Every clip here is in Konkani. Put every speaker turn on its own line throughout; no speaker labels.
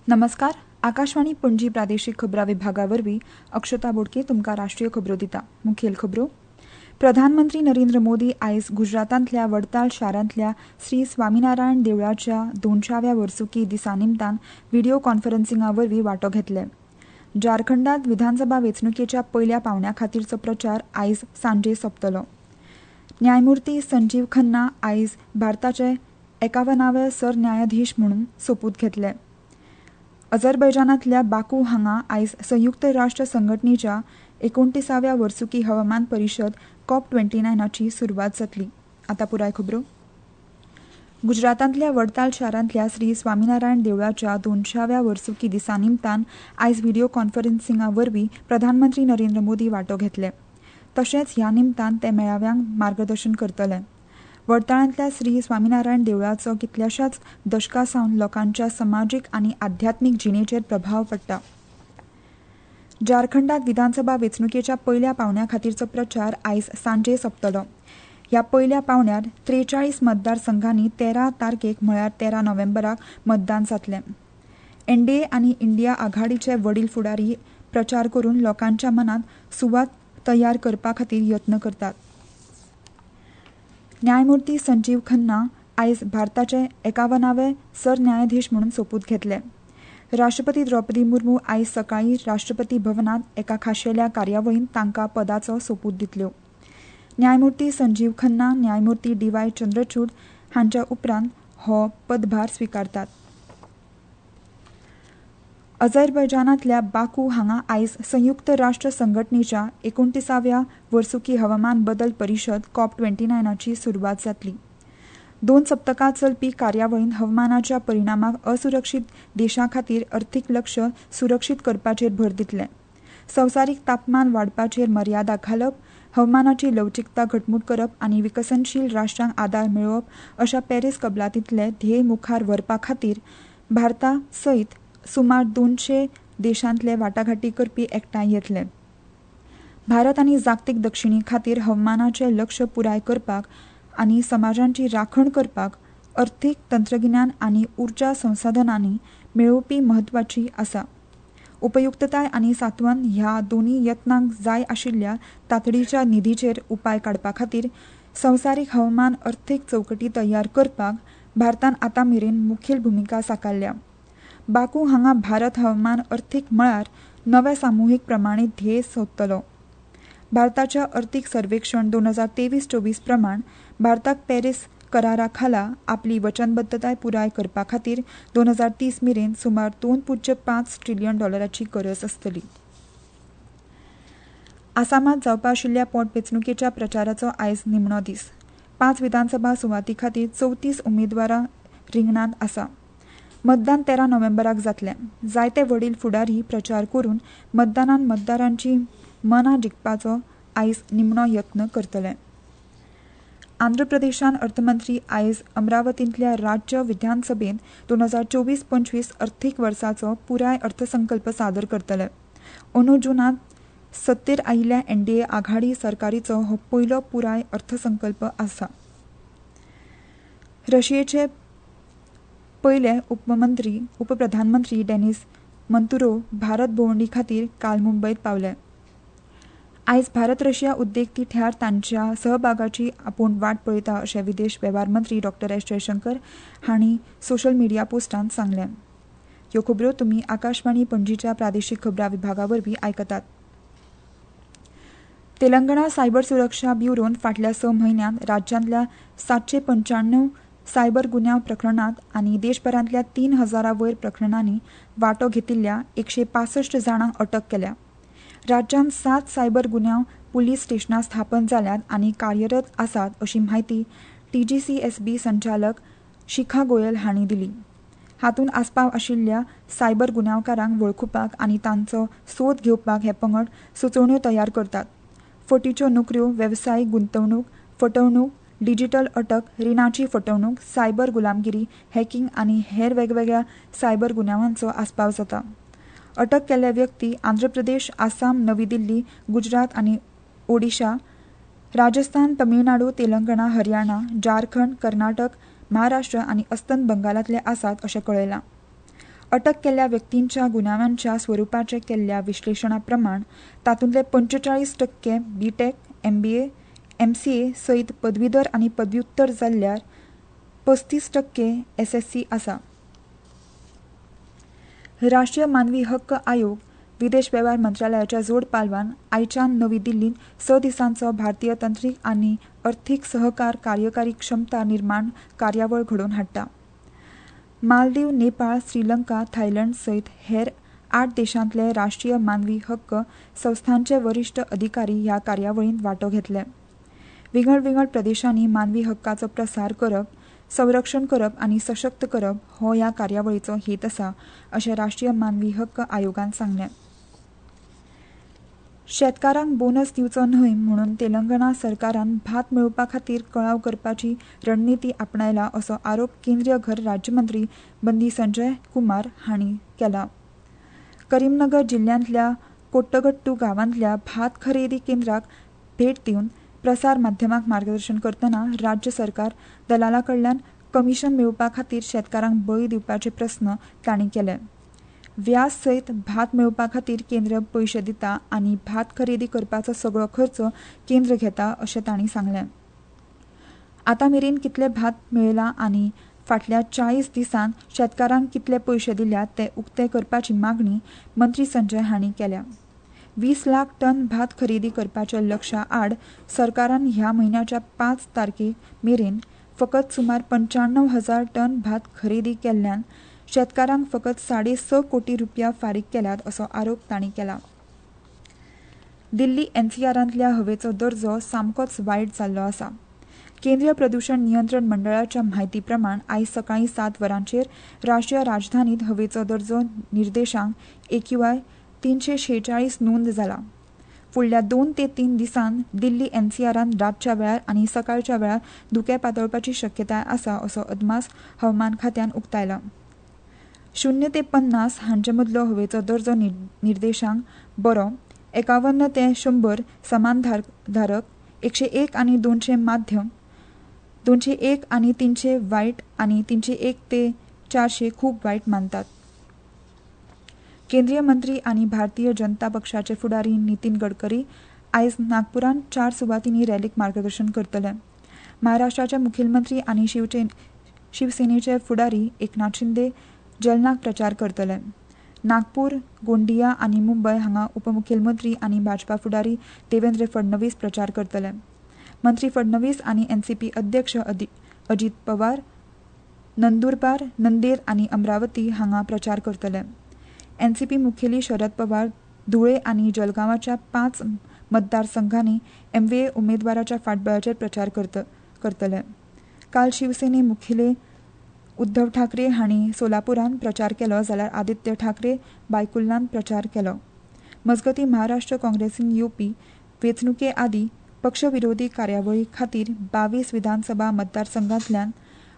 नमस्कार. आकाशवाणी पणजी प्रादेशीक खबरां विभागावरवीं अक्षता बोडके तुमकां राष्ट्रीय खबरो दिता. मुखेल खबरो. प्रधानमंत्री नरेंद्र मोदी आयज गुजरातांतल्या वडताल शारांतल्या श्री स्वामीनारायण देवळाच्या 200व्या वर्सुकी दिसा निमतान व्हिडिओ कॉन्फरन्सिंगा वरवीं वांटो घेतले. झारखंडांत विधानसभा वेंचणुकेच्या पयल्या पावंड्या खातीरचो प्रचार आयज सांजे सोंपतलो. न्यायमूर्ती संजीव खन्ना आयज भारताचे 51वे सरन्यायाधीश म्हणून सोपूत घेतले. अझरबैजानांतल्या बाकू हांगा आयज संयुक्त राष्ट्र संघटनेच्या 29व्या वर्सुकी हवामान परिशद COP29ची सुरवात जातली. आतां पुराय खबरो. गुजरातांतल्या वडताल शारांतल्या श्री स्वामीनारायण देवळाच्या 200व्या वर्सुकी दिसा निमतान आयज व्हिडिओ कॉन्फरन्सिंगा वरवीं प्रधानमंत्री नरेंद्र मोदी वांटो घेतले. तशेंच ह्या निमतान ते मेळाव्यांक मार्गदर्शन करतले. वडताळांतल्या श्री स्वामीनारायण देवळाचो कितल्याशाच दशकां सावन लोकांच्या समाजीक आनी आध्यात्मीक जिणेचेर प्रभाव पडटा. झारखंडांत विधानसभा वेंचणुकेच्या पयल्या पावंड्या खातीरचो प्रचार आयज सांजे सोंपतलो. ह्या पयल्या पावंड्यार 43 मतदारसंघांनी 13 तारखेक म्हळ्यार 13 नोव्हेंबराक मतदान जातलें. एनडीए आनी इंडिया आघाडीचे वडील फुडारी प्रचार करून लोकांच्या मनांत सुवात तयार करपा खातीर यत्न करतात. न्यायमूर्ती संजीव खन्ना आयज भारताचे 51वे सरन्यायाधीश म्हणून सोपूत घेतले. राष्ट्रपती द्रौपदी मुर्मू आयज सकाळीं राष्ट्रपती भवनांत एका खाशेल्या कार्यावळींत तांकां पदाचो सोपूत दितल्यो. न्यायमूर्ती संजीव खन्ना न्यायमूर्ती DY चंद्रचूड हांच्या उपरांत हो पदभार स्विकारतात. अझरबैजानांतल्या बाकू हांगा आयज संयुक्त राष्ट्र संघटनेच्या 29व्या वर्सुकी हवामान बदल परिशद COP29ची सुरवात जातली. 2 सप्तकां चलपी कार्यावळींत हवामानाच्या परिणामाक असुरक्षीत देशां खातीर अर्थीक लक्ष सुरक्षीत करपाचेर भर दितले. संवसारीक तापमान वाडपाचेर मर्यादा घालप, हवामानाची लवचीकता घटमूट करप आनी विकसनशील राष्ट्रांक आदार मेळोवप अशा पॅरीस कबलातींतले ध्येय मुखार व्हरपा खातीर भारता सयत सुमार 200 देशांतले वाटाघाटी करपी एकठांय येतले. भारत आनी जागतीक दक्षिणी खातीर हवामानाचें लक्ष्य पुराय करपाक आनी समाजांची राखण करपाक अर्थीक, तंत्रगिन्यान आनी उर्जा संसाधनांनी मेळोवपी म्हत्वाची आसा. उपयुक्तताय आनी सांत्वन ह्या दोनूय यत्नांक जाय आशिल्ल्या तातडीच्या निधीचेर उपाय काडपा खातीर संवसारीक हवामान अर्थीक चौकटी तयार करपाक भारतान आतां मेरेन मुखेल भुमिका साकारल्या. बाकू हांगा भारत हवामान अर्थीक मळार नवे सामुहीक प्रमाणीत ध्येय सोदतलो. भारताच्या अर्थीक सर्वेक्षण 2023-24 प्रमाण भारताक पॅरीस करारा खाला आपली वचनबद्धताय पुराय करपा खातीर 2030 मेरेन सुमार $2.5 ट्रिलियन गरज आसतली. आसामांत जावपा आशिल्ल्या पोटवेंचणुकेच्या प्रचाराचो आयज निमणो दीस. 5 विधानसभा सुवाती खातीर 34 उमेदवारां रिंगणांत आसा. मतदान 13 नोव्हेंबराक जातलें. जायते वडील फुडारी प्रचार करून मतदानान मतदारांची मनां जिखपाचो आयज निमणो यत्न करतले. आंध्र प्रदेशान अर्थमंत्री आयज अमरावतींतल्या राज्य विधानसभेंत 2024-25 अर्थीक वर्साचो पुराय अर्थसंकल्प सादर करतले. अंदू जूनांत सत्तेर आयिल्ल्या एनडीए आघाडी सरकारीचो हो पयलो पुराय अर्थसंकल्प आसा. रशियेचे पयले उपप्रधानमंत्री डेनिस मंतुरोव भारत भोंवडी खातीर काल मुंबयत पावले. आयज भारत रशिया उद्देगतींठ्यार तांच्या सहभागाची आपूण वाट पळयता अशें विदेश वेव्हार मंत्री डॉ. एस. जयशंकर हांणी सोशल मिडिया पोस्टांत सांगलें. ह्यो खबरो तुमी आकाशवाणी पणजीच्या प्रादेशीक खबरां विभागा वरवीं आयकतात. तेलंगणा सायबर सुरक्षा ब्युरोन फाटल्या 6 म्हयन्यांत राज्यांतल्या 795 सायबर गुन्यांव प्रकरणांत आनी देशभरांतल्या 3000 वयर प्रकरणांनी वांटो घेतिल्ल्या 165 जाणांक अटक केल्या. राज्यांत 7 सायबर गुन्यांव पुलीस स्टेशनां स्थापन जाल्यात आनी कार्यरत आसात अशी म्हायती TGCSB संचालक शिखा गोयल हांणी दिली. हातूंत आस्पाव आशिल्ल्या सायबर गुन्यांवकारांक वळखुपाक आनी तांचो सोद घेवपाक हे पंगड सुचोवण्यो तयार करतात. फटीच्यो नोकऱ्यो, वेवसायीक गुंतवणूक, फटवणूक, डिजिटल अटक, रिणाची फटवणूक, सायबर गुलामगिरी, हॅकिंग आनी हेर वेगवेगळ्या सायबर गुन्यांवांचो आस्पाव जाता. अटक केल्ले व्यक्ती आंध्र प्रदेश, आसाम, नवी दिल्ली, गुजरात आनी ओडिशा, राजस्थान, तमिळनाडू, तेलंगणा, हरियाणा, झारखंड, कर्नाटक, महाराष्ट्र आनी अस्तंत बंगालांतले आसात अशें कळयलां. अटक केल्ल्या व्यक्तींच्या गुन्यांवांच्या स्वरुपाचे केल्ल्या विश्लेषणा प्रमाण तातूंतले 45% बीटेक, MBA, MCA सयत पदवीधर आनी पदव्युत्तर जाल्ल्यार 35% SSC आसा. राष्ट्रीय मानवी हक्क आयोग विदेश वेव्हार मंत्रालयाच्या जोड पालवान आयच्यान नवी दिल्लींत 6 दिसांचो भारतीय तंत्रीक आनी अर्थीक सहकार कार्यकारी क्षमता निर्माण कार्यावळ घडोवन हाडटा. मालदीव, नेपाळ, श्रीलंका, थायलंड सयत हेर 8 देशांतले राष्ट्रीय मानवी हक्क संस्थांचे वरिश्ठ अधिकारी ह्या कार्यावळींत वांटो घेतले. विंगड विंगड प्रदेशांनी मानवी हक्काचो प्रसार करप, संरक्षण करप आनी सशक्त करप हो ह्या कार्यावळीचो हेत आसा, अशें राष्ट्रीय मानवी हक्क आयोगान सांगलें. शेतकारांक बोनस दिवचो न्हय म्हणून तेलंगणा सरकारान भात मेळोवपा खातीर कळाव करपाची रणनीती आपणायला असो आरोप केंद्रीय घर राज्यमंत्री बंदी संजय कुमार हांणी केला. करीमनगर जिल्ल्यांतल्या कोट्टगट्टू गांवांतल्या भात खरेदी केंद्राक भेट दिवन प्रसार माध्यमांक मार्गदर्शन करतना राज्य सरकार दलालाकडल्यान कमिशन मेळोवपा खातीर शेतकारांक बळी दिवपाचे प्रस्न तांणी केले. व्याज सयत भात मेळोवपा खातीर केंद्र पयशे दिता आनी भात खरेदी करपाचो सगळो खर्च केंद्र घेता अशें तांणी सांगलें. आतां मेरेन कितले भात मेळयला आनी फाटल्या 40 दिसांत शेतकारांक कितले पयशे दिल्यात ते उक्ते करपाची मागणी मंत्री संजय हांणी केल्या. 20 लाख टन भात खरेदी करपाच्या लक्ष्या आड सरकारान ह्या म्हयन्याच्या 5 तारखे मेरेन फकत सुमार 95,000 टन भात खरेदी केल्ल्यान शेतकारांक फकत 6.5 कोटी रुपया फारीक केल्यात असो आरोप तांणी केला. दिल्ली NCRांतल्या हवेचो दर्जो सामकोच वायट जाल्लो आसा. केंद्रीय प्रदूषण नियंत्रण मंडळाच्या म्हायती प्रमाण आयज सकाळीं 7 वरांचेर राष्ट्रीय राजधानीत हवेचो दर्जो निर्देशांक AQI 346 नोंद जाला. फुडल्या 2 ते 3 दिसांत दिल्ली NCRांत रातच्या वेळार आनी सकाळच्या वेळार धुकें पातळपाची शक्यताय आसा असो अदमास हवामान खात्यान उक्तायला. 0 ते 50 हांचे मदलो हवेचो दर्जो निर्देशांक बरो, 51 ते 100 समानधारक, 101 आनी 200 माध्यम, 201 आनी 300 वायट आनी 301 ते 400 खूब वायट मानतात. केंद्रीय मंत्री आनी भारतीय जनता पक्षाचे फुडारी नितीन गडकरी आयज नागपुरांत 4 सुवातींनी रॅलीक मार्गदर्शन करतले. महाराष्ट्राचे मुखेलमंत्री आनी शिवसेनेचे फुडारी एकनाथ शिंदे जलनाक प्रचार करतले. नागपूर, गोंदिया आनी मुंबय हांगा उपमुखेलमंत्री आनी भाजपा फुडारी देवेंद्र फडणवीस प्रचार करतले. मंत्री फडणवीस आनी NCP अध्यक्ष अजित पवार नंदुरबार, नंदेर आनी अमरावती हांगा प्रचार करतले. NCP मुखेली शरद पवार धुळे आनी जळगांवाच्या 5 मतदारसंघांनी MVA उमेदवाराच्या फाटबळाचेर प्रचार करतले. काल शिवसेने मुखेली उद्धव ठाकरे हांणी सोलापुरांत प्रचार केलो जाल्यार आदित्य ठाकरे बायकुल्लांत प्रचार केलो. मजगतीं महाराष्ट्र काँग्रेसीन येवपी वेंचणुके आदीं पक्षविरोधी कार्यावळी खातीर 22 विधानसभा मतदारसंघांतल्यान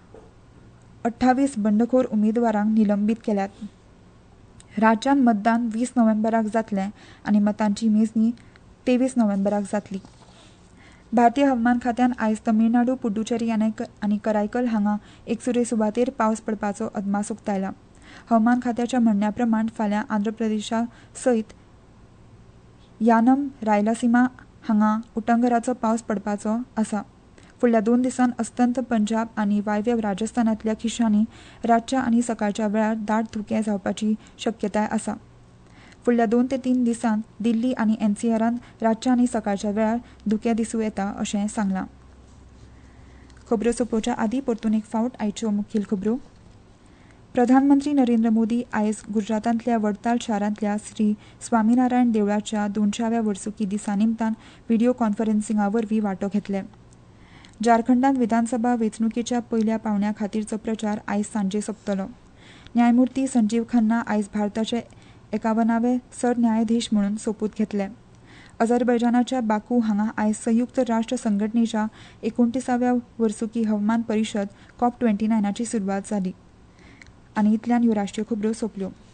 28 बंडखोर उमेदवारांक निलंबीत केल्यात. राज्यांत मतदान 20 नोव्हेंबराक जातलें आनी मतांची मेजणी 23 नोव्हेंबराक जातली. भारतीय हवामान खात्यान आयज तमिळनाडू, पुडुचेरी आनी करायकल हांगा एकसुरे सुवातेर पावस पडपाचो अदमास उक्तायला. हवामान खात्याच्या म्हणण्या प्रमाण फाल्यां आंध्र प्रदेशा सयत यानम, रायलसीमा हांगा उटंगराचो पावस पडपाचो आसा. फुडल्या 2 दिसांत अस्तंत पंजाब आनी वायव्य राजस्थानांतल्या खिशांनी रातच्या आनी सकाळच्या वेळार दाट धुकें जावपाची शक्यताय आसा. फुडल्या 2 ते 3 दिसांत दिल्ली आनी NCRांत रातच्या आनी सकाळच्या वेळार धुकें दिसूं येता अशें सांगलां. खबरो सोंपोवच्या आदीं परतून एक फावट आयच्यो मुखेल खबरो. प्रधानमंत्री नरेंद्र मोदी आयज गुजरातांतल्या वडताल शारांतल्या श्री स्वामीनारायण देवळाच्या 200व्या वर्सुकी दिसा निमतान व्हिडिओ कॉन्फरन्सिंगा वरवीं वांटो घेतले. झारखंडांत विधानसभा वेंचणुकेच्या पयल्या पावंड्या खातीरचो प्रचार आयज सांजे सोंपतलो. न्यायमूर्ती संजीव खन्ना आयज भारताचे 51वे सरन्यायाधीश म्हणून सोपूत घेतले. अझरबैजानाच्या बाकू हांगा आयज संयुक्त राष्ट्र संघटनेच्या 29व्या वर्सुकी हवामान परिशद COP29ची सुरवात जाली. आनी इतल्यान ह्यो राष्ट्रीय खबरो सोंपल्यो.